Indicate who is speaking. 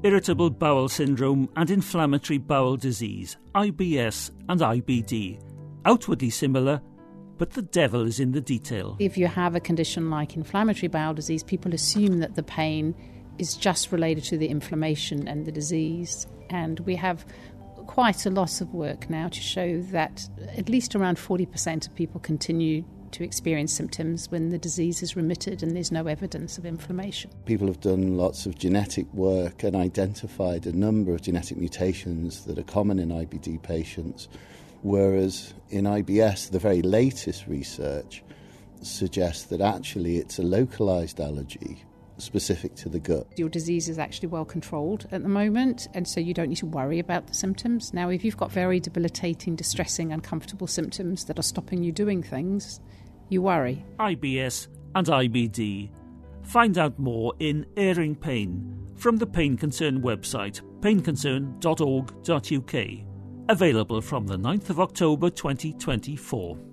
Speaker 1: irritable bowel syndrome and inflammatory bowel disease, IBS and IBD. Outwardly similar, but the devil is in the detail.
Speaker 2: If you have a condition like inflammatory bowel disease, people assume that the pain is just related to the inflammation and the disease. And we have quite a lot of work now to show that at least around 40% of people continue to experience symptoms when the disease is remitted and there's no evidence of inflammation.
Speaker 3: People have done lots of genetic work and identified a number of genetic mutations that are common in IBD patients, whereas in IBS, the very latest research suggests that actually it's a localised allergy specific to the gut.
Speaker 2: Your disease is actually well controlled at the moment, and so you don't need to worry about the symptoms. Now, if you've got very debilitating, distressing, uncomfortable symptoms that are stopping you doing things, you worry.
Speaker 1: IBS and IBD. Find out more in Airing Pain from the Pain Concern website, painconcern.org.uk. Available from the 9th of October 2024.